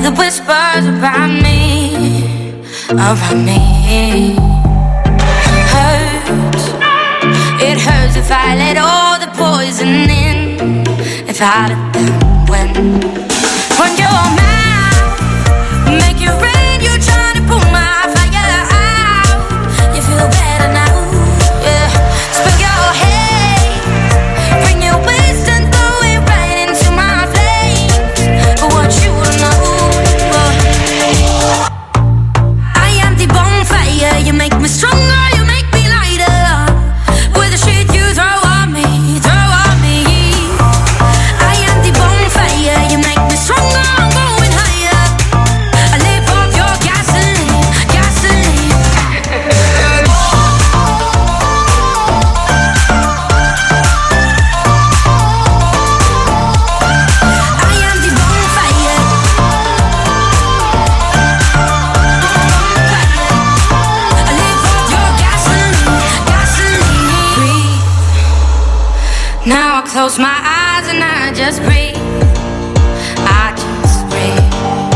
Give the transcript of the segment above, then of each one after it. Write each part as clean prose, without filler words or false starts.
the whispers around me, hurts. It hurts if I let all the poison in. If I'd have done when your mouth make it rain, you trying to pull my fire out. You feel better now, yeah. Spin your head, bring your waist and throw it right into my flames. But what you know, I am the bonfire. You make me stronger, you make me lighter. With the shit you throw on me. I am the bonfire. You make me stronger, I'm going higher. I live off your gasoline, gasoline. I am the bonfire. I live off your gasoline, gasoline. Breathe. Now I close my eyes and I just breathe. I just breathe.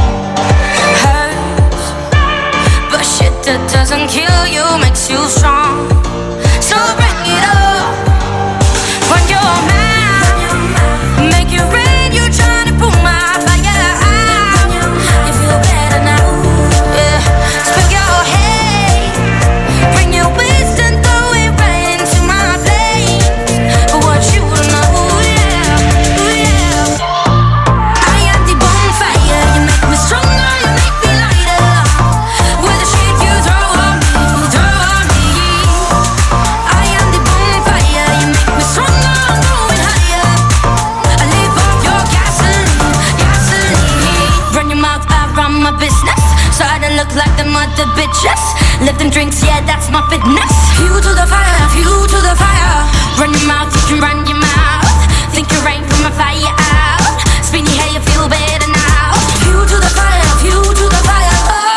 Hurts, but shit that doesn't kill you makes you strong. So bring it up. When your mouth make it rain, you trying to pull my fire out. You feel better now, yeah. Spin your head, bring your waist and throw it right into my flames. But what you know, yeah. I am the bonfire. You make me stronger, you make me lighter. With the shit you throw on me, I am the bonfire. You make me stronger, I'm going higher. I live off your gasoline, gasoline. Run your mouth, I run my business. So I don't look like them other bitches. Lifting drinks, yeah, that's my fitness. Fuel to the fire, fuel to the fire. Run your mouth, you can run your mouth. Think you rain from a fire out. Spin your hair, you feel better now. Fuel to the fire, fuel to the fire.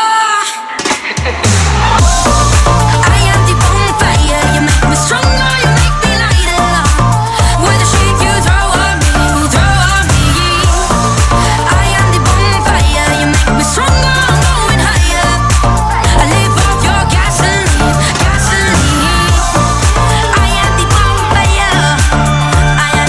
I am the bonfire. You make me stronger, you make me lighter. With the shit you throw on me, I am the bonfire. You make me stronger, I'm going higher. I live off your gasoline, gasoline. I am the bonfire. I am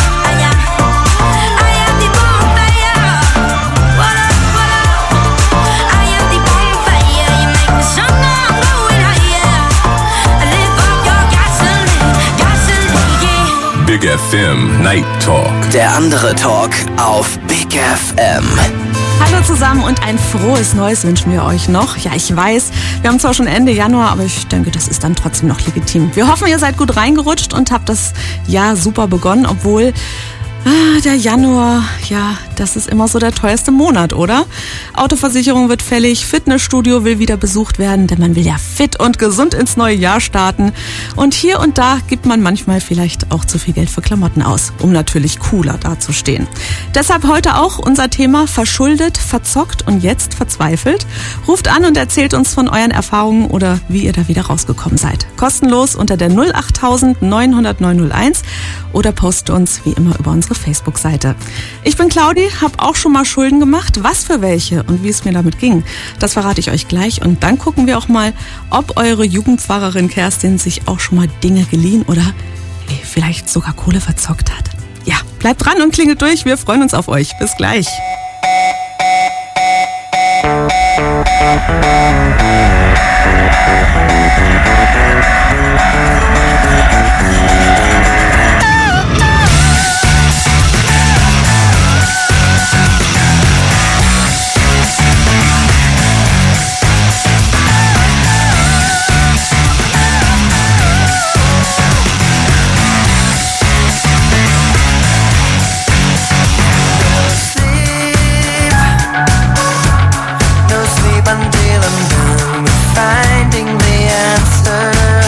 the bonfire. What up, what up? I am the bonfire. You make me stronger, I'm going higher. I live off your gasoline, gasoline. Big FM Night Talk. Der andere Talk auf Big FM. Hallo zusammen und ein frohes Neues wünschen wir euch noch. Ja, ich weiß, wir haben zwar schon Ende Januar, aber ich denke, das ist dann trotzdem noch legitim. Wir hoffen, ihr seid gut reingerutscht und habt das Jahr super begonnen, obwohl der Januar, ja, das ist immer so der teuerste Monat, oder? Autoversicherung wird fällig, Fitnessstudio will wieder besucht werden, denn man will ja fit und gesund ins neue Jahr starten. Und hier und da gibt man manchmal vielleicht auch zu viel Geld für Klamotten aus, um natürlich cooler dazustehen. Deshalb heute auch unser Thema: verschuldet, verzockt und jetzt verzweifelt. Ruft an und erzählt uns von euren Erfahrungen oder wie ihr da wieder rausgekommen seid. Kostenlos unter der 08000 900 901 oder postet uns wie immer über unsere Facebook-Seite. Ich bin Claudi, habe auch schon mal Schulden gemacht. Was für welche und wie es mir damit ging, das verrate ich euch gleich. Und dann gucken wir auch mal, ob eure Jugendpfarrerin Kerstin sich auch schon mal Dinge geliehen oder vielleicht sogar Kohle verzockt hat. Ja, bleibt dran und klingelt durch. Wir freuen uns auf euch. Bis gleich. Until I'm done with finding the answer.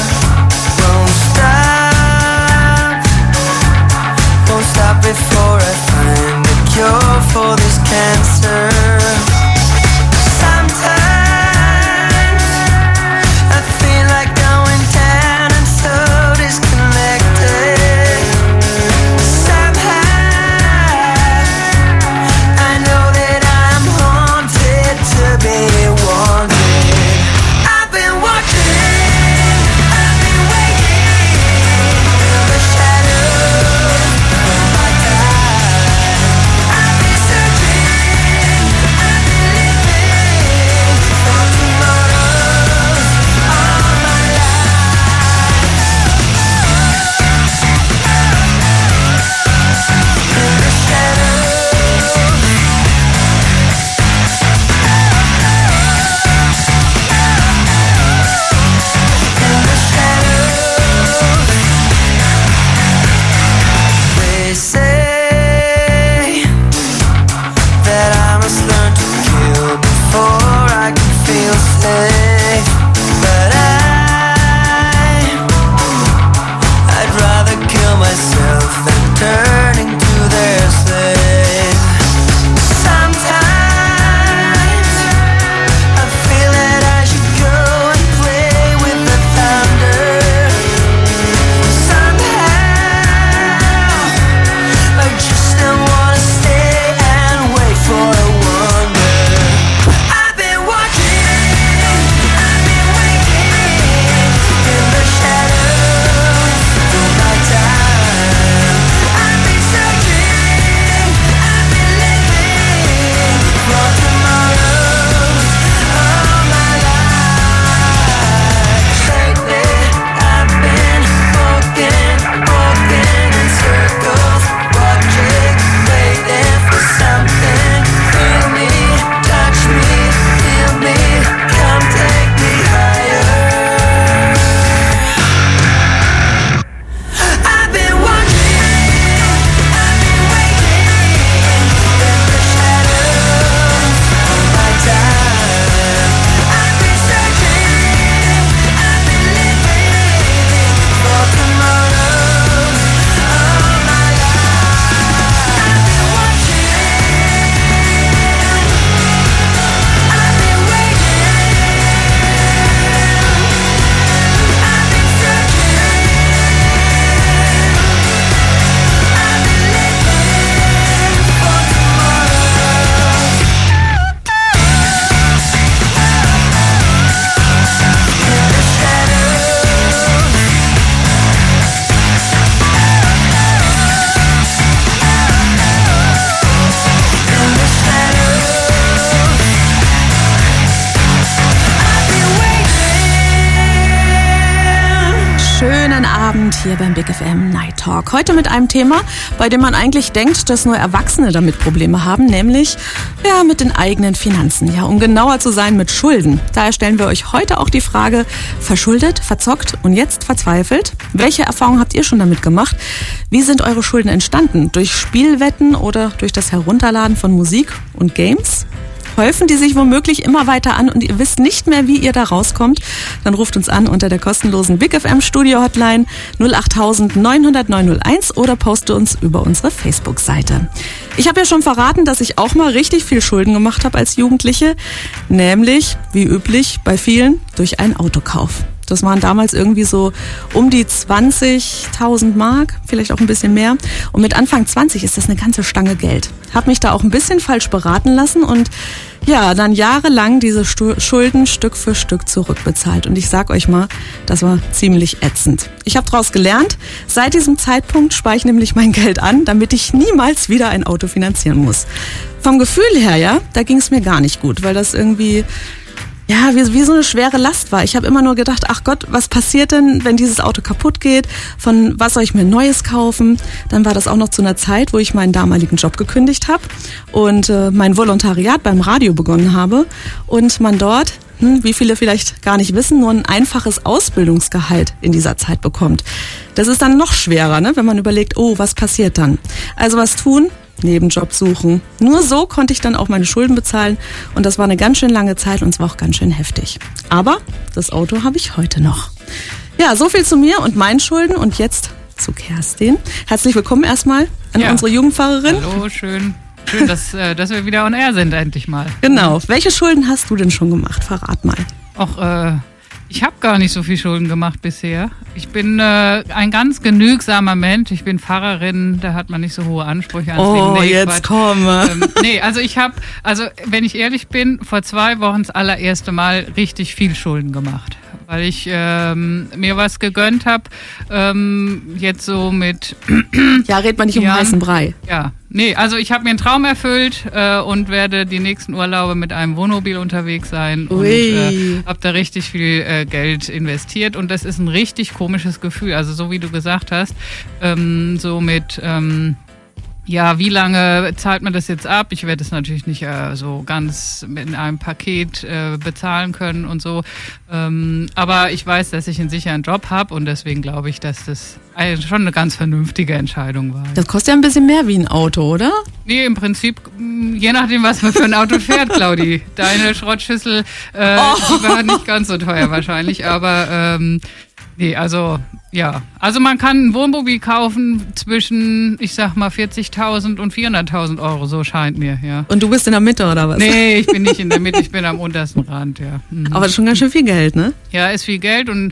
Abend hier beim Big FM Night Talk. Heute mit einem Thema, bei dem man eigentlich denkt, dass nur Erwachsene damit Probleme haben, nämlich mit den eigenen Finanzen. Ja, um genauer zu sein, mit Schulden. Daher stellen wir euch heute auch die Frage, verschuldet, verzockt und jetzt verzweifelt? Welche Erfahrungen habt ihr schon damit gemacht? Wie sind eure Schulden entstanden? Durch Spielwetten oder durch das Herunterladen von Musik und Games? Häufen die sich womöglich immer weiter an und ihr wisst nicht mehr, wie ihr da rauskommt? Dann ruft uns an unter der kostenlosen Big FM Studio Hotline 08000 900 901 oder postet uns über unsere Facebook-Seite. Ich habe ja schon verraten, dass ich auch mal richtig viel Schulden gemacht habe als Jugendliche, nämlich, wie üblich bei vielen, durch einen Autokauf. Das waren damals irgendwie so um die 20.000 Mark, vielleicht auch ein bisschen mehr. Und mit Anfang 20 ist das eine ganze Stange Geld. Hab mich da auch ein bisschen falsch beraten lassen und dann jahrelang diese Schulden Stück für Stück zurückbezahlt. Und ich sag euch mal, das war ziemlich ätzend. Ich habe daraus gelernt. Seit diesem Zeitpunkt spare ich nämlich mein Geld an, damit ich niemals wieder ein Auto finanzieren muss. Vom Gefühl her, da ging es mir gar nicht gut, weil das irgendwie wie so eine schwere Last war. Ich habe immer nur gedacht, ach Gott, was passiert denn, wenn dieses Auto kaputt geht? Von was soll ich mir Neues kaufen? Dann war das auch noch zu einer Zeit, wo ich meinen damaligen Job gekündigt habe und mein Volontariat beim Radio begonnen habe und man dort, wie viele vielleicht gar nicht wissen, nur ein einfaches Ausbildungsgehalt in dieser Zeit bekommt. Das ist dann noch schwerer, ne, wenn man überlegt, oh, was passiert dann? Also was tun? Nebenjob suchen. Nur so konnte ich dann auch meine Schulden bezahlen und das war eine ganz schön lange Zeit und es war auch ganz schön heftig. Aber das Auto habe ich heute noch. Ja, so viel zu mir und meinen Schulden und jetzt zu Kerstin. Herzlich willkommen erstmal an unsere Jugendpfarrerin. Hallo, schön, dass wir wieder on air sind endlich mal. Genau. Welche Schulden hast du denn schon gemacht? Verrat mal. Ich habe gar nicht so viel Schulden gemacht bisher. Ich bin ein ganz genügsamer Mensch. Ich bin Pfarrerin, da hat man nicht so hohe Ansprüche ans Leben. Oh, jetzt komme. Wenn ich ehrlich bin, vor 2 Wochen das allererste Mal richtig viel Schulden gemacht. Weil ich mir was gegönnt habe, jetzt so mit... redet man nicht um heißen Brei. Ja, also ich habe mir einen Traum erfüllt und werde die nächsten Urlaube mit einem Wohnmobil unterwegs sein. Und habe da richtig viel Geld investiert und das ist ein richtig komisches Gefühl. Also so wie du gesagt hast, so mit... wie lange zahlt man das jetzt ab? Ich werde es natürlich nicht so ganz in einem Paket bezahlen können und so. Aber ich weiß, dass ich einen sicheren Job habe und deswegen glaube ich, dass das schon eine ganz vernünftige Entscheidung war. Das kostet ja ein bisschen mehr wie ein Auto, oder? Nee, im Prinzip, je nachdem, was man für ein Auto fährt, Claudi. Deine Schrottschüssel, die war nicht ganz so teuer wahrscheinlich, aber... Also man kann ein Wohnmobil kaufen zwischen, ich sag mal, 40.000 und 400.000 Euro, so scheint mir, ja. Und du bist in der Mitte, oder was? Nee, ich bin nicht in der Mitte, ich bin am untersten Rand, ja. Mhm. Aber das ist schon ganz schön viel Geld, ne? Ja, ist viel Geld wenn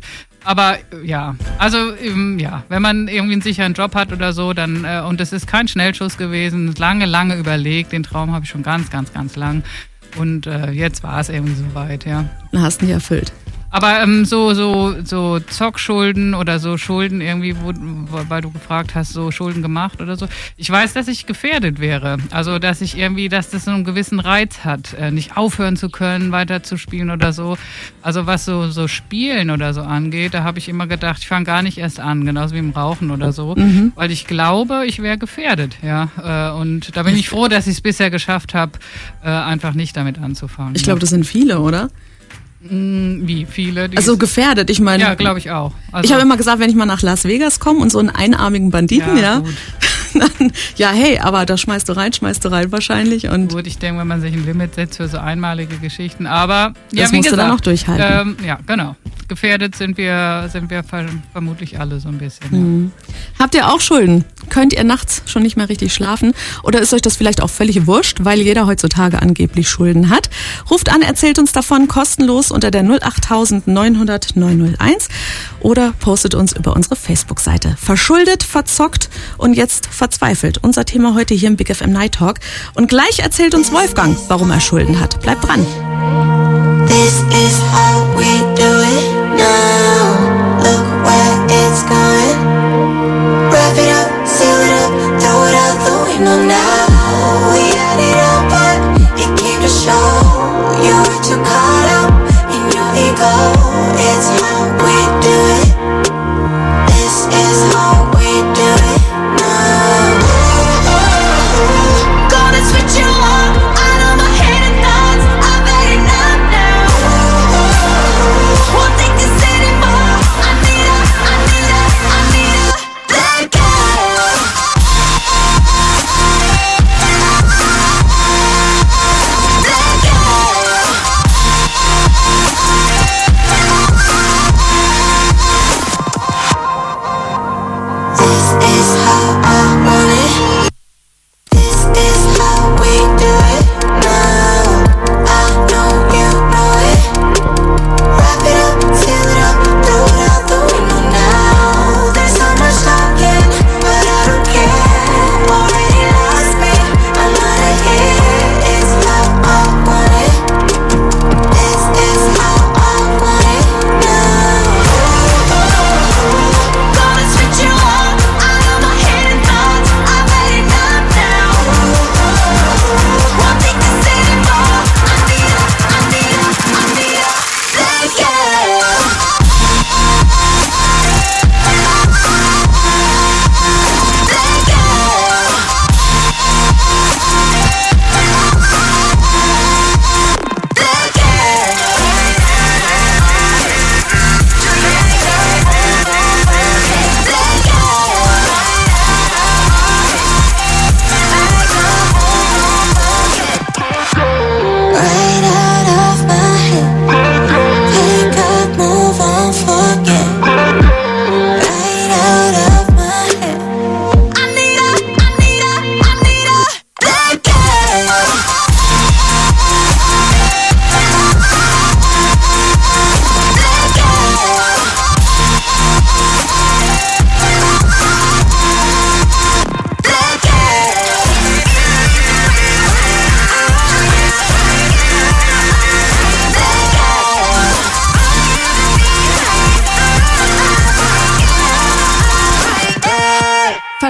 man irgendwie einen sicheren Job hat oder so, dann, und es ist kein Schnellschuss gewesen, lange überlegt, den Traum habe ich schon ganz, ganz, ganz lang und jetzt war es irgendwie soweit, ja. Dann hast du ihn erfüllt. Aber so Zockschulden oder so Schulden irgendwie, weil du gefragt hast, so Schulden gemacht oder so. Ich weiß, dass ich gefährdet wäre. Also, dass das so einen gewissen Reiz hat, nicht aufhören zu können, weiterzuspielen oder so. Also, was so Spielen oder so angeht, da habe ich immer gedacht, ich fange gar nicht erst an, genauso wie im Rauchen oder so, weil ich glaube, ich wäre gefährdet, ja. Und da bin ich froh, dass ich es bisher geschafft habe, einfach nicht damit anzufangen. Ich glaube, das sind viele, oder? Wie viele? Also gefährdet, ich meine. Ja, glaube ich auch. Also, ich habe immer gesagt, wenn ich mal nach Las Vegas komme und so einen einarmigen Banditen, dann, aber da schmeißt du rein wahrscheinlich. Und gut, ich denke, wenn man sich ein Limit setzt für so einmalige Geschichten, aber das musst du dann auch durchhalten. Ja, genau. Gefährdet sind wir vermutlich alle so ein bisschen. Ja. Habt ihr auch Schulden? Könnt ihr nachts schon nicht mehr richtig schlafen? Oder ist euch das vielleicht auch völlig wurscht, weil jeder heutzutage angeblich Schulden hat? Ruft an, erzählt uns davon kostenlos unter der 08000 900 901 oder postet uns über unsere Facebook-Seite. Verschuldet, verzockt und jetzt verzweifelt. Unser Thema heute hier im Big FM Night Talk. Und gleich erzählt uns Wolfgang, warum er Schulden hat. Bleibt dran. This is how we do it now. Look where it's gone. Wrap it up, seal it up, throw it out the window now. We had it all, but it came to show. You were too caught up in your ego. It's how we do it. This is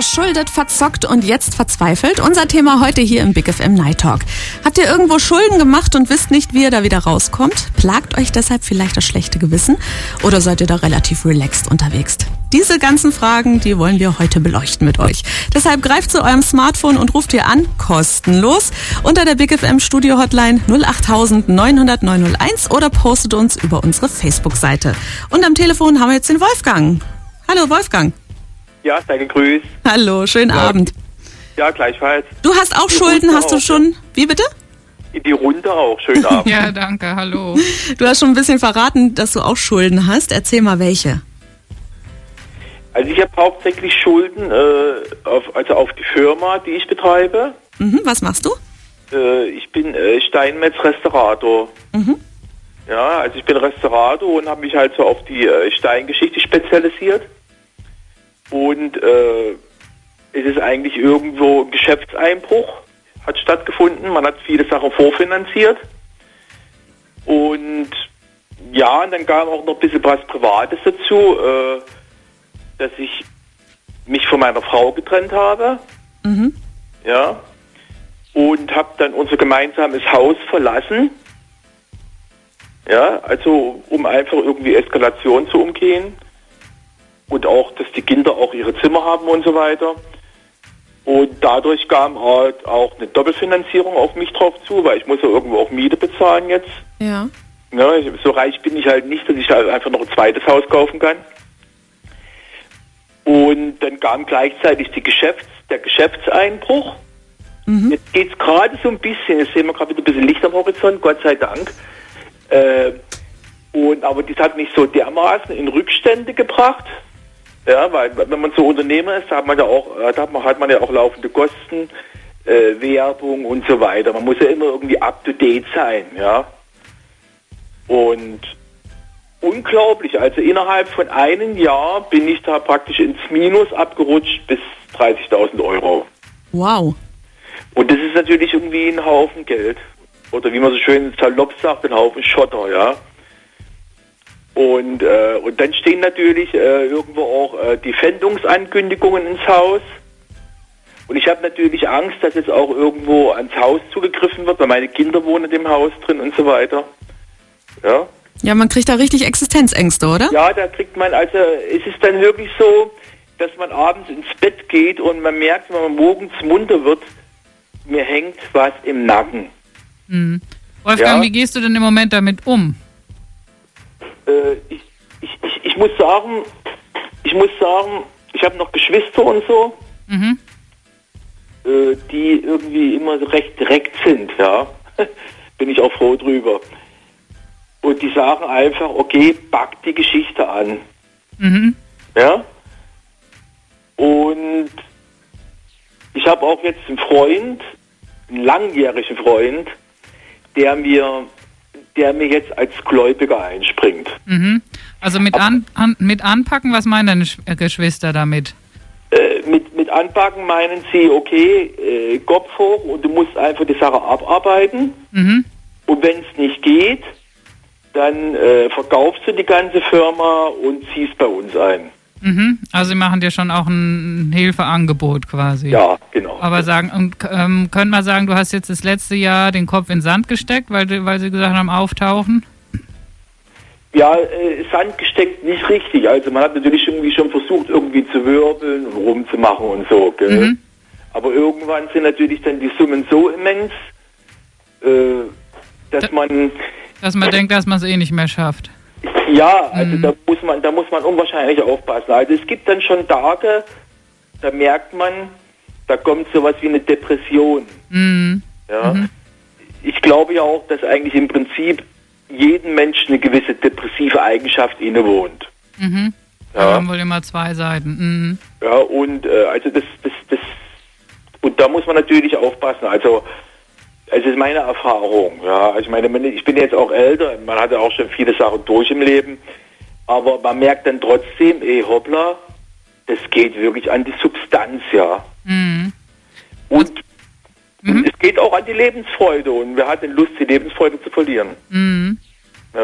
verschuldet, verzockt und jetzt verzweifelt? Unser Thema heute hier im Big FM Night Talk. Habt ihr irgendwo Schulden gemacht und wisst nicht, wie ihr da wieder rauskommt? Plagt euch deshalb vielleicht das schlechte Gewissen? Oder seid ihr da relativ relaxed unterwegs? Diese ganzen Fragen, die wollen wir heute beleuchten mit euch. Deshalb greift zu eurem Smartphone und ruft ihr an, kostenlos, unter der Big FM Studio Hotline 08000 900 901 oder postet uns über unsere Facebook-Seite. Und am Telefon haben wir jetzt den Wolfgang. Hallo Wolfgang. Ja, sei gegrüßt. Hallo, schönen Abend. Ja, gleichfalls. Du hast auch Schulden, hast du schon... Wie bitte? In die Runde auch, schönen Abend. Ja, danke, hallo. Du hast schon ein bisschen verraten, dass du auch Schulden hast. Erzähl mal, welche. Also ich habe hauptsächlich Schulden auf die Firma, die ich betreibe. Was machst du? Ich bin Steinmetz-Restaurator. Ja, also ich bin Restaurator und habe mich halt so auf die Steingeschichte spezialisiert. Und es ist eigentlich irgendwo ein Geschäftseinbruch, hat stattgefunden. Man hat viele Sachen vorfinanziert. Und ja, und dann kam auch noch ein bisschen was Privates dazu, dass ich mich von meiner Frau getrennt habe. Ja. Und habe dann unser gemeinsames Haus verlassen. Ja, also um einfach irgendwie Eskalation zu umgehen. Und auch, dass die Kinder auch ihre Zimmer haben und so weiter. Und dadurch kam halt auch eine Doppelfinanzierung auf mich drauf zu, weil ich muss ja irgendwo auch Miete bezahlen jetzt. Ja. Ja, so reich bin ich halt nicht, dass ich halt einfach noch ein zweites Haus kaufen kann. Und dann kam gleichzeitig der Geschäftseinbruch. Jetzt geht es gerade so ein bisschen, jetzt sehen wir gerade wieder ein bisschen Licht am Horizont, Gott sei Dank. Aber das hat mich so dermaßen in Rückstände gebracht. Ja, weil wenn man so Unternehmer ist, hat man ja auch laufende Kosten, Werbung und so weiter. Man muss ja immer irgendwie up to date sein, ja. Und unglaublich, also innerhalb von einem Jahr bin ich da praktisch ins Minus abgerutscht bis 30.000 Euro. Wow. Und das ist natürlich irgendwie ein Haufen Geld. Oder wie man so schön salopp sagt, ein Haufen Schotter, ja. Und dann stehen natürlich irgendwo auch die Pfändungsankündigungen ins Haus. Und ich habe natürlich Angst, dass jetzt auch irgendwo ans Haus zugegriffen wird, weil meine Kinder wohnen in dem Haus drin und so weiter. Ja. Ja, man kriegt da richtig Existenzängste, oder? Ja, da kriegt man, also es ist dann wirklich so, dass man abends ins Bett geht und man merkt, wenn man morgens munter wird, mir hängt was im Nacken. Wolfgang, Ja. wie gehst du denn im Moment damit um? Ich muss sagen, ich habe noch Geschwister und so, die irgendwie immer so recht direkt sind, ja. Bin ich auch froh drüber. Und die sagen einfach, okay, pack die Geschichte an. Ja. Und ich habe auch jetzt einen Freund, einen langjährigen Freund, der mir jetzt als Gläubiger einspringt. Also mit anpacken, was meinen deine Geschwister damit? Mit anpacken meinen sie, okay, Kopf hoch und du musst einfach die Sache abarbeiten. Und wenn es nicht geht, dann verkaufst du die ganze Firma und ziehst bei uns ein. Also sie machen dir schon auch ein Hilfeangebot quasi. Ja, genau. Aber können wir sagen, du hast jetzt das letzte Jahr den Kopf in Sand gesteckt, weil sie gesagt haben, auftauchen? Ja, Sand gesteckt nicht richtig. Also man hat natürlich irgendwie schon versucht, irgendwie zu wirbeln und rumzumachen und so. Gell? Aber irgendwann sind natürlich dann die Summen so immens, dass man denkt, dass man es eh nicht mehr schafft. Ja, also da muss man unwahrscheinlich aufpassen. Also es gibt dann schon Tage, da merkt man, da kommt sowas wie eine Depression. Ja. Ich glaube ja auch, dass eigentlich im Prinzip jedem Menschen eine gewisse depressive Eigenschaft innewohnt. Da haben wohl immer zwei Seiten. Ja, und also das und da muss man natürlich aufpassen. Also es ist meine Erfahrung, ja. Also ich meine, ich bin jetzt auch älter, man hat ja auch schon viele Sachen durch im Leben, aber man merkt dann trotzdem, hoppla, das geht wirklich an die Substanz, ja. Und es geht auch an die Lebensfreude und wir hatten Lust, die Lebensfreude zu verlieren. Ja.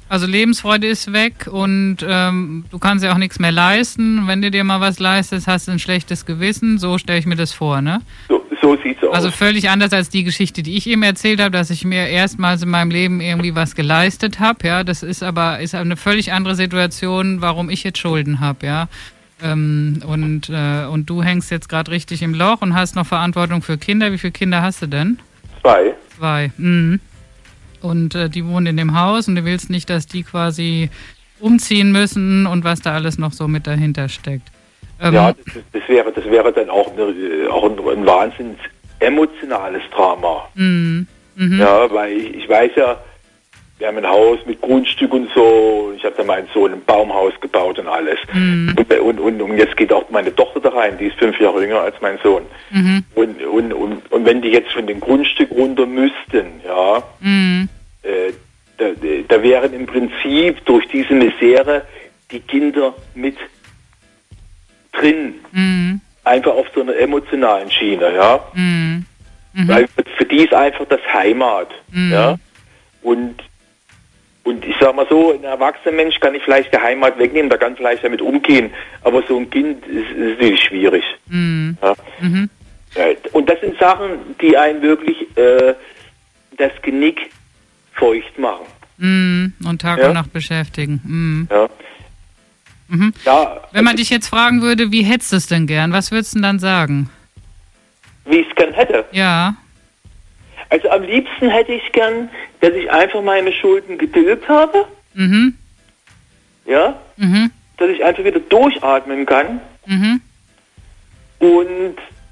Also Lebensfreude ist weg und du kannst ja auch nichts mehr leisten. Wenn du dir mal was leistest, hast du ein schlechtes Gewissen. So stelle ich mir das vor, ne? So sieht's aus. Also völlig anders als die Geschichte, die ich eben erzählt habe, dass ich mir erstmals in meinem Leben irgendwie was geleistet habe. Ja, das ist aber eine völlig andere Situation, warum ich jetzt Schulden habe, ja. Und du hängst jetzt gerade richtig im Loch und hast noch Verantwortung für Kinder. Wie viele Kinder hast du denn? 2. 2. Mhm. Und die wohnen in dem Haus und du willst nicht, dass die quasi umziehen müssen und was da alles noch so mit dahinter steckt. Ja, das wäre dann auch ein wahnsinnig emotionales Drama. Mhm. Mhm. Ja, weil ich weiß ja, wir haben ein Haus mit Grundstück und so. Ich habe da meinen Sohn ein Baumhaus gebaut und alles. Mhm. Und jetzt geht auch meine Tochter da rein, die ist 5 Jahre jünger als mein Sohn. Mhm. Und wenn die jetzt von dem Grundstück runter müssten, ja, Mhm. da wären im Prinzip durch diese Misere die Kinder mit drin. Mhm. Einfach auf so einer emotionalen Schiene, ja. Mhm. Mhm. Weil für die ist einfach das Heimat, Mhm. ja. Und ich sag mal so, ein erwachsener Mensch kann ich vielleicht die Heimat wegnehmen, da kann vielleicht damit umgehen, aber so ein Kind ist natürlich schwierig. Mhm. Ja. Mhm. Ja, und das sind Sachen, die einen wirklich das Genick feucht machen. Mhm. Und Tag und Nacht beschäftigen. Mhm. Ja. Mhm. Ja, Wenn man dich jetzt fragen würde, wie hättest du es denn gern? Was würdest du denn dann sagen? wie ich es gern hätte. Ja. Also am liebsten hätte ich gern, dass ich einfach meine Schulden getilgt habe, Mhm. ja, Mhm. dass ich einfach wieder durchatmen kann Mhm. und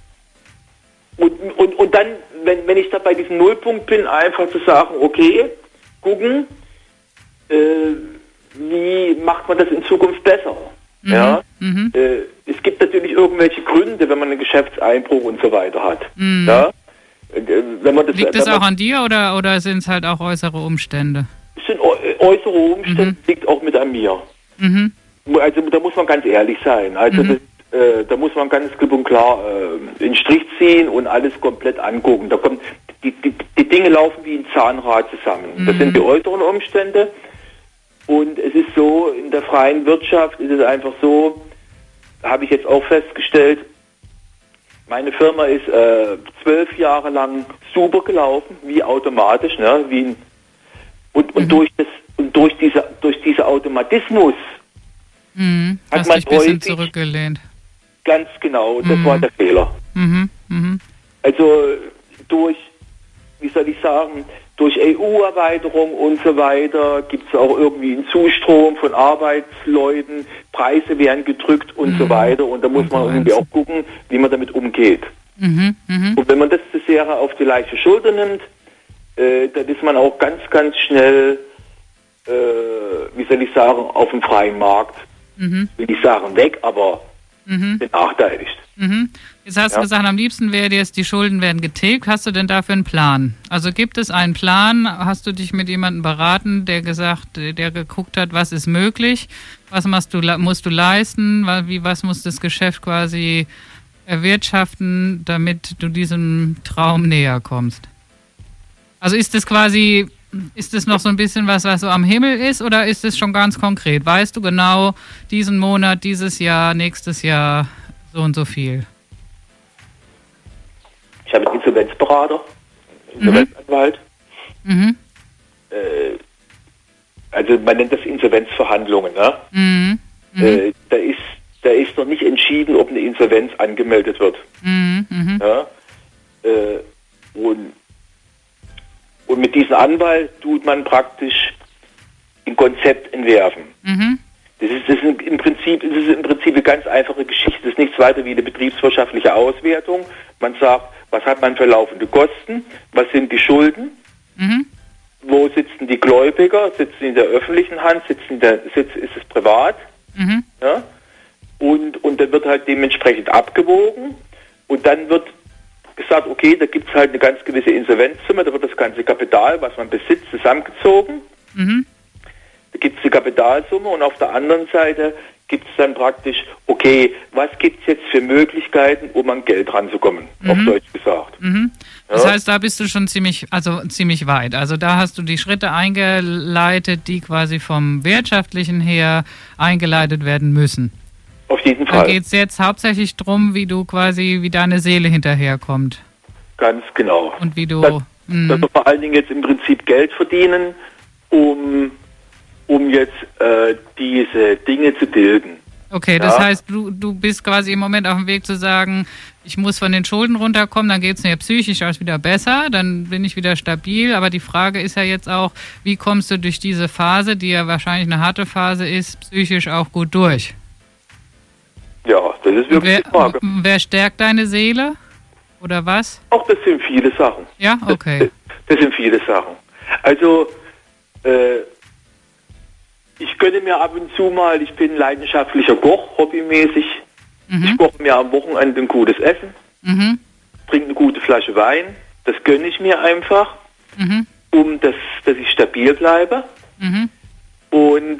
dann, wenn ich da bei diesem Nullpunkt bin, einfach zu sagen, okay, gucken, wie macht man das in Zukunft besser? Mhm. Ja, Mhm. es gibt natürlich irgendwelche Gründe, wenn man einen Geschäftseinbruch und so weiter hat. Mhm. Ja, wenn man das, Liegt das wenn man, auch an dir oder sind es halt auch äußere Umstände? es sind äußere Umstände, liegt auch mit an mir. Mhm. Also da muss man ganz ehrlich sein. Also da muss man ganz klipp und klar den Strich ziehen und alles komplett angucken. Da kommt die Dinge laufen wie ein Zahnrad zusammen. Das sind die äußeren Umstände. Und es ist so, in der freien Wirtschaft ist es einfach so, habe ich jetzt auch festgestellt, meine Firma ist 12 Jahre lang super gelaufen, wie automatisch, ne? Durch diese Automatismus Mhm. hat Hast man dich ein bisschen häufig zurückgelehnt. ganz genau, das war der Fehler. Mhm. Mhm. Also durch, wie soll ich sagen, durch EU-Erweiterung und so weiter gibt es auch irgendwie einen Zustrom von Arbeitsleuten, Preise werden gedrückt und so weiter und da muss man irgendwie auch gucken, wie man damit umgeht. Mhm. Mhm. Und wenn man das zu sehr auf die leichte Schulter nimmt, dann ist man auch ganz, ganz schnell, wie soll ich sagen, auf dem freien Markt, will ich sagen, weg, aber benachteiligt. Mhm. Jetzt hast du gesagt, am liebsten wäre dir jetzt, die Schulden werden getilgt. Hast du denn dafür einen Plan? Also gibt es einen Plan? Hast du dich mit jemandem beraten, der geguckt hat, was ist möglich? Was musst du leisten? Was muss das Geschäft quasi erwirtschaften, damit du diesem Traum näher kommst? Also ist das noch so ein bisschen was so am Himmel ist oder ist es schon ganz konkret? Weißt du genau, diesen Monat, dieses Jahr, nächstes Jahr so und so viel? Ich habe einen Insolvenzberater, Insolvenzanwalt. Mhm. Also man nennt das Insolvenzverhandlungen. Ne? Mhm. Da ist noch nicht entschieden, ob eine Insolvenz angemeldet wird. Mhm. Mhm. Ja? Und mit diesem Anwalt tut man praktisch ein Konzept entwerfen. Mhm. Das ist im Prinzip eine ganz einfache Geschichte. Das ist nichts weiter wie eine betriebswirtschaftliche Auswertung. Man sagt, was hat man für laufende Kosten? Was sind die Schulden? Mhm. Wo sitzen die Gläubiger? Sitzen sie in der öffentlichen Hand? Ist es privat? Mhm. Ja? Und dann wird halt dementsprechend abgewogen. Und dann wird gesagt, okay, da gibt es halt eine ganz gewisse Insolvenzsumme. Da wird das ganze Kapital, was man besitzt, zusammengezogen. Mhm. Da gibt es die Kapitalsumme und auf der anderen Seite gibt es dann praktisch, okay, was gibt es jetzt für Möglichkeiten, um an Geld ranzukommen, auf Deutsch gesagt. Das Ja. heißt, da bist du schon ziemlich weit. Also da hast du die Schritte eingeleitet, die quasi vom Wirtschaftlichen her eingeleitet werden müssen. Auf jeden Da Fall, geht es jetzt hauptsächlich drum, wie deine Seele hinterherkommt. ganz genau. Und wie du... Dass wir vor allen Dingen jetzt im Prinzip Geld verdienen, um jetzt diese Dinge zu tilgen. Okay, das Ja. heißt, du bist quasi im Moment auf dem Weg zu sagen, ich muss von den Schulden runterkommen, dann geht es mir psychisch auch wieder besser, dann bin ich wieder stabil. Aber die Frage ist ja jetzt auch, wie kommst du durch diese Phase, die ja wahrscheinlich eine harte Phase ist, psychisch auch gut durch? Ja, das ist wirklich die Frage. Wer stärkt deine Seele? Oder was? Auch das sind viele Sachen. Ja, okay. Das sind viele Sachen. Also, ich gönne mir ab und zu mal, ich bin leidenschaftlicher Koch, hobbymäßig. Ich koche mir am Wochenende ein gutes Essen, trinke eine gute Flasche Wein. Das gönne ich mir einfach, um dass ich stabil bleibe. Und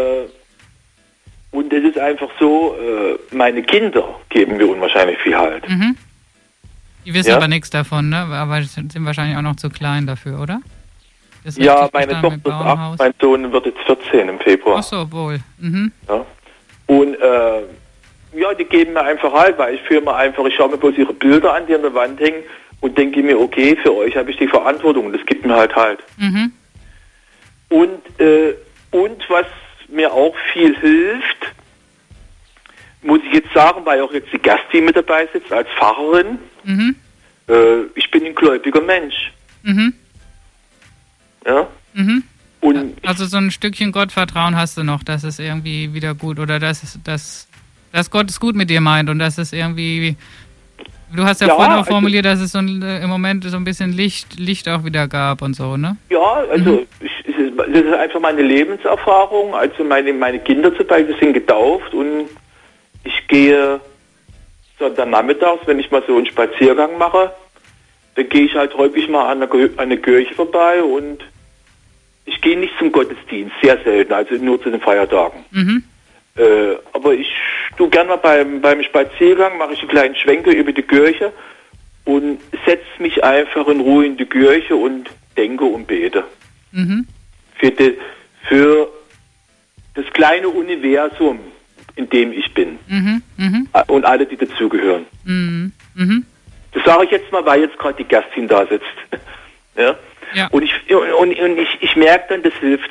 es ist einfach so, meine Kinder geben mir unwahrscheinlich viel Halt. Die wissen Ja. aber nichts davon, ne? Aber sind wahrscheinlich auch noch zu klein dafür, oder? Das ist Ja, richtig meine verstanden Tochter mit ist 8, Bauernhaus. mein Sohn wird jetzt 14 im Februar. Ach so, wohl. Ja. Und ja, die geben mir einfach Halt, weil ich schaue mir bloß ihre Bilder an, die an der Wand hängen und denke mir, okay, für euch habe ich die Verantwortung und das gibt mir halt Halt. Und was mir auch viel hilft, muss ich jetzt sagen, weil auch jetzt die Gastteam mit dabei sitzt als Pfarrerin, ich bin ein gläubiger Mensch. Ja? Und Also so ein Stückchen Gottvertrauen hast du noch, dass es irgendwie wieder gut oder dass Gott es gut mit dir meint und dass es irgendwie... Du hast ja, Ja, vorhin auch also- formuliert, dass es im Moment so ein bisschen Licht auch wieder gab und so, ne? ja, also das ist einfach meine Lebenserfahrung. Also meine Kinder zum Beispiel sind getauft und ich gehe Sonntagnachmittags, wenn ich mal so einen Spaziergang mache, dann gehe ich halt häufig mal an einer Kirche vorbei und ich gehe nicht zum Gottesdienst, sehr selten, also nur zu den Feiertagen. Aber ich tue gerne mal beim Spaziergang, mache ich einen kleinen Schwenker über die Kirche und setze mich einfach in Ruhe in die Kirche und denke und bete. Für das kleine Universum, in dem ich bin. Und alle, die dazugehören. Das sage ich jetzt mal, weil jetzt gerade die Gästin da sitzt. Ja? Ja. Und ich merke dann, das hilft.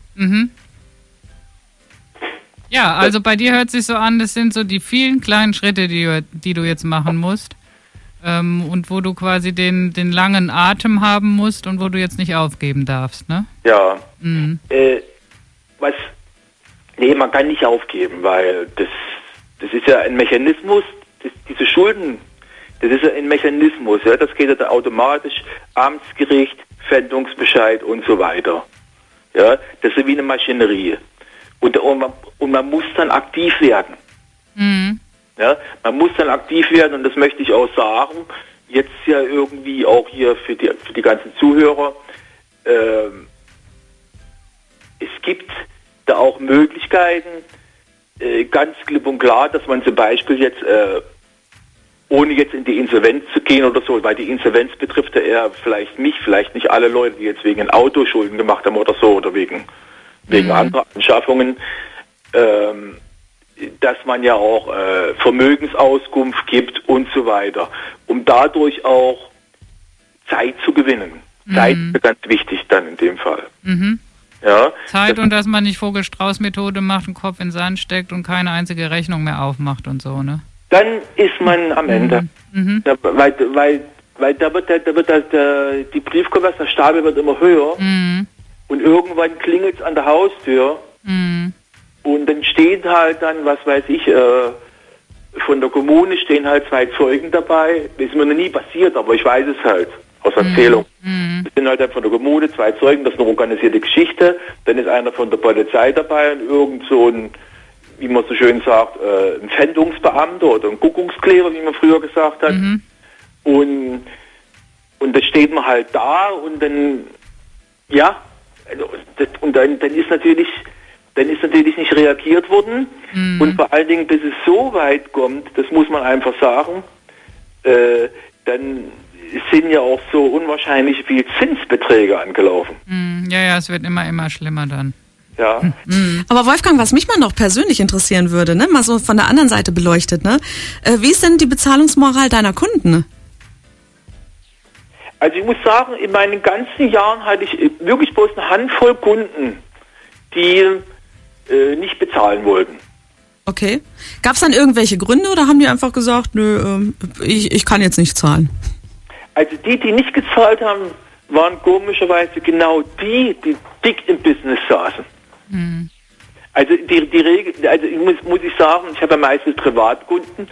Ja, also bei dir hört sich so an, das sind so die vielen kleinen Schritte, die du jetzt machen musst. Und wo du quasi den langen Atem haben musst und wo du jetzt nicht aufgeben darfst, ne? Ja. Nee, man kann nicht aufgeben, weil das ist ja ein Mechanismus, diese Schulden, das ist ja ein Mechanismus, ja, das geht ja da automatisch, Amtsgericht, Pfändungsbescheid und so weiter. Ja, das ist ja wie eine Maschinerie. Und man muss dann aktiv werden. Ja, man muss dann aktiv werden und das möchte ich auch sagen, jetzt ja irgendwie auch hier für die ganzen Zuhörer, es gibt da auch Möglichkeiten, ganz klipp und klar, dass man zum Beispiel jetzt, ohne jetzt in die Insolvenz zu gehen oder so, weil die Insolvenz betrifft ja eher vielleicht mich, vielleicht nicht alle Leute, die jetzt wegen Autoschulden gemacht haben oder so, oder wegen anderer Anschaffungen, dass man ja auch Vermögensauskunft gibt und so weiter, um dadurch auch Zeit zu gewinnen. Zeit ist ganz wichtig dann in dem Fall. Ja, Zeit und dass man nicht Vogel-Strauß-Methode macht, den Kopf in den Sand steckt und keine einzige Rechnung mehr aufmacht und so, ne? dann ist man am Ende. Ja, weil da wird die Briefkosten, der Stapel wird immer höher und irgendwann klingelt es an der Haustür und dann steht halt dann, was weiß ich, von der Kommune stehen halt 2 Zeugen dabei. Das ist mir noch nie passiert, aber ich weiß es halt aus Erzählung. Es sind halt dann von der Kommune 2 Zeugen, das ist eine organisierte Geschichte. Dann ist einer von der Polizei dabei und irgend so ein, wie man so schön sagt, ein Pfändungsbeamter oder ein Kuckuckskleber, wie man früher gesagt hat. Und da steht man halt da und dann, ja, und dann ist natürlich dann ist natürlich nicht reagiert worden. Und vor allen Dingen, bis es so weit kommt, das muss man einfach sagen, dann sind ja auch so unwahrscheinlich viel Zinsbeträge angelaufen. Ja, es wird immer schlimmer dann. Ja. Aber Wolfgang, was mich mal noch persönlich interessieren würde, ne, mal so von der anderen Seite beleuchtet, ne, wie ist denn die Bezahlungsmoral deiner Kunden? Also ich muss sagen, in meinen ganzen Jahren hatte ich wirklich bloß eine Handvoll Kunden, die nicht bezahlen wollten. Okay. Gab es dann irgendwelche Gründe oder haben die einfach gesagt, nö, ich kann jetzt nicht zahlen? Also die nicht gezahlt haben, waren komischerweise genau die dick im Business saßen. Also die Regel, also muss ich sagen, ich habe ja meistens Privatkunden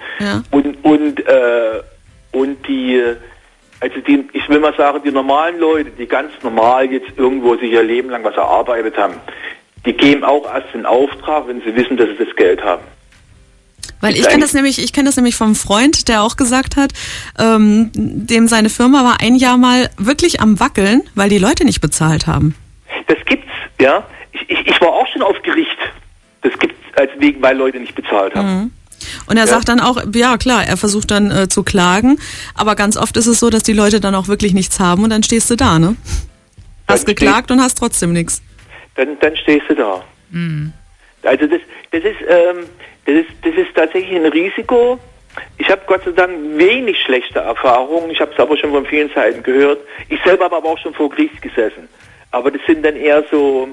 und die, ich will mal sagen, die normalen Leute, die ganz normal jetzt irgendwo sich ihr Leben lang was erarbeitet haben, die geben auch erst den Auftrag, wenn sie wissen, dass sie das Geld haben. Weil ich kenne das nämlich vom Freund, der auch gesagt hat, dem seine Firma war ein Jahr mal wirklich am Wackeln, weil die Leute nicht bezahlt haben. Das gibt's, ja. Ich war auch schon auf Gericht. Das gibt's weil Leute nicht bezahlt haben. Und er sagt dann auch, ja klar, er versucht dann zu klagen, aber ganz oft ist es so, dass die Leute dann auch wirklich nichts haben und dann stehst du da, ne? Hast geklagt und hast trotzdem nichts. Dann stehst du da. Also das ist tatsächlich ein Risiko. Ich habe Gott sei Dank wenig schlechte Erfahrungen. Ich habe es aber schon von vielen Seiten gehört. Ich selber habe aber auch schon vor Gericht gesessen. Aber das sind dann eher so,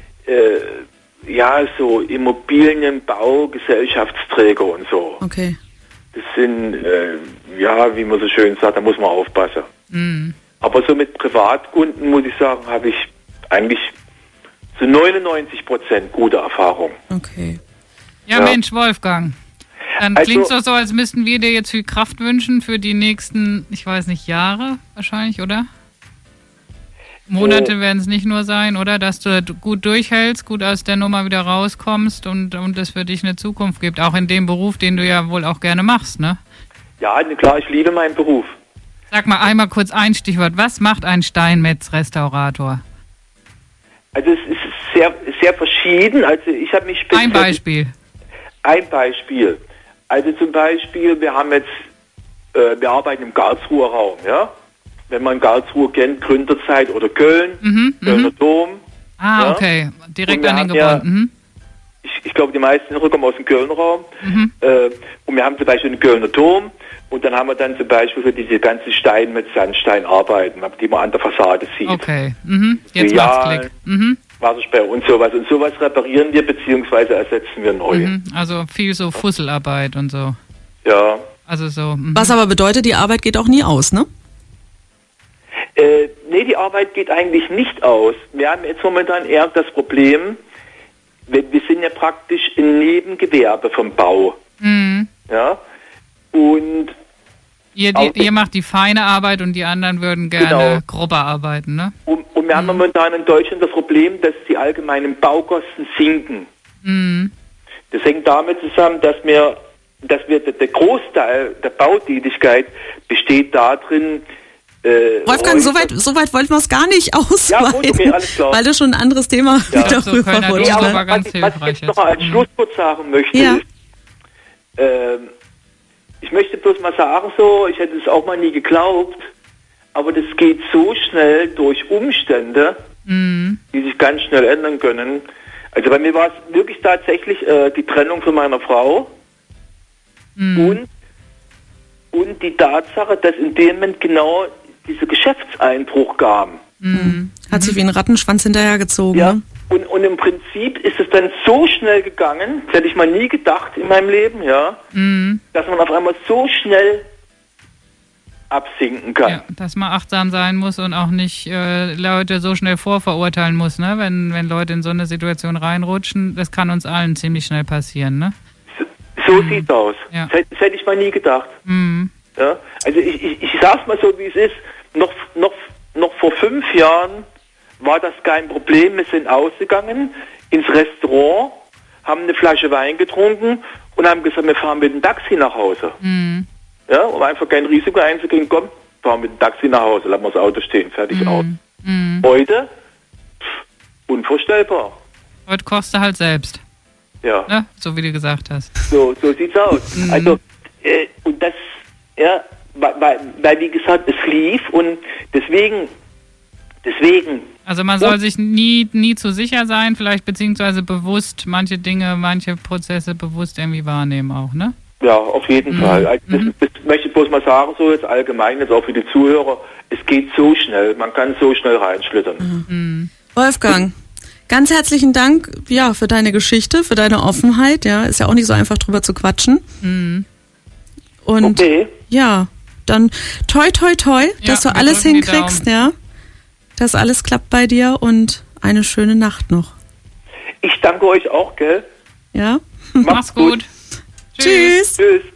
so Immobilienbau, Gesellschaftsträger und so. Okay. Das sind, wie man so schön sagt, da muss man aufpassen. Aber so mit Privatkunden, muss ich sagen, habe ich eigentlich zu 99% gute Erfahrung. Okay. Ja, Mensch, Wolfgang. Dann klingt es doch so, als müssten wir dir jetzt viel Kraft wünschen für die nächsten, ich weiß nicht, Jahre wahrscheinlich, oder? Monate werden es nicht nur sein, oder? Dass du gut durchhältst, gut aus der Nummer wieder rauskommst und es für dich eine Zukunft gibt. Auch in dem Beruf, den du ja wohl auch gerne machst, ne? Ja, klar, ich liebe meinen Beruf. Sag mal einmal kurz ein Stichwort. Was macht ein Steinmetz-Restaurator? Also es ist sehr, sehr verschieden. Also ich habe mich Ein Beispiel. Also zum Beispiel, wir arbeiten im Karlsruher Raum, ja? Wenn man Karlsruhe kennt, Gründerzeit oder Köln, Kölner Dom. Ja? Okay, direkt an den Gebäuden. Ich glaube, die meisten kommen aus dem Kölner Raum. Und wir haben zum Beispiel den Kölner Dom und dann haben wir dann zum Beispiel für diese ganzen Stein mit Sandstein arbeiten, die man an der Fassade sieht. Okay, jetzt macht's Klick. Wassersperre und sowas. Und sowas reparieren wir beziehungsweise ersetzen wir neu. Also viel so Fusselarbeit und so. Ja. Also so. Was aber bedeutet, die Arbeit geht auch nie aus, ne? Nee, die Arbeit geht eigentlich nicht aus. Wir haben jetzt momentan eher das Problem, wir sind ja praktisch ein Nebengewerbe vom Bau. Ja. Und ihr macht die feine Arbeit und die anderen würden gerne grober arbeiten, ne? Und wir haben momentan in Deutschland das Problem, dass die allgemeinen Baukosten sinken. Das hängt damit zusammen, dass der Großteil der Bautätigkeit besteht darin, Wolfgang, so weit wollten wir es gar nicht ausweiten, gut, okay, alles klar. weil du schon ein anderes Thema darüber wolltest. Was ich jetzt noch als Schlusswort sagen möchte, ist, ich möchte bloß mal sagen, ich hätte es auch mal nie geglaubt, aber das geht so schnell durch Umstände, die sich ganz schnell ändern können. Also bei mir war es wirklich tatsächlich die Trennung von meiner Frau und die Tatsache, dass in dem Moment genau dieser Geschäftseinbruch kam. Hat sich wie ein Rattenschwanz hinterhergezogen. Ja. Ne? Und im Prinzip ist es dann so schnell gegangen, das hätte ich mal nie gedacht in meinem Leben, dass man auf einmal so schnell absinken kann. Ja, dass man achtsam sein muss und auch nicht Leute so schnell vorverurteilen muss, ne? Wenn Leute in so eine Situation reinrutschen, das kann uns allen ziemlich schnell passieren, ne? So sieht's aus. Ja. Das hätte ich mal nie gedacht. Ja? Also ich sag's mal so, wie es ist. Noch vor 5 Jahren war das kein Problem. Wir sind ausgegangen ins Restaurant, haben eine Flasche Wein getrunken und haben gesagt, wir fahren mit dem Taxi nach Hause. Ja, um einfach kein Risiko einzugehen. Komm, fahren mit dem Taxi nach Hause, lassen wir das Auto stehen, fertig aus. Heute, unvorstellbar. Heute kochst du halt selbst. Ja. Ne? So wie du gesagt hast. So sieht's aus. Also, und das, ja, weil wie gesagt, es lief und deswegen. Also man soll sich nie zu sicher sein, vielleicht beziehungsweise bewusst manche Dinge, manche Prozesse bewusst irgendwie wahrnehmen auch, ne? Ja, auf jeden Fall. Also das möchte ich bloß mal sagen, so jetzt allgemein, jetzt auch für die Zuhörer, es geht so schnell, man kann so schnell reinschlittern. Wolfgang, ganz herzlichen Dank für deine Geschichte, für deine Offenheit. Ja, ist ja auch nicht so einfach drüber zu quatschen. Und okay. Ja, dann toi, dass du alles hinkriegst, ja. Dass alles klappt bei dir und eine schöne Nacht noch. Ich danke euch auch, gell? Ja. Mach's gut. Tschüss.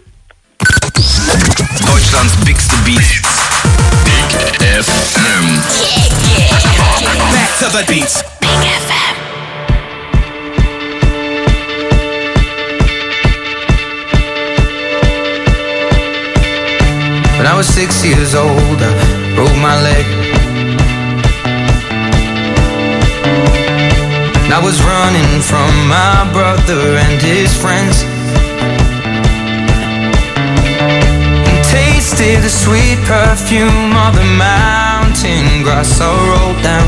Deutschlands bigste Beats. Big FM. Back to the beats. Big FM. When I was 6 years old, I broke my leg. And I was running from my brother and his friends. And tasted the sweet perfume of the mountain grass I rolled down.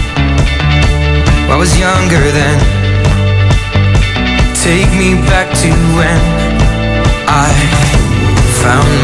I was younger then. Take me back to when I found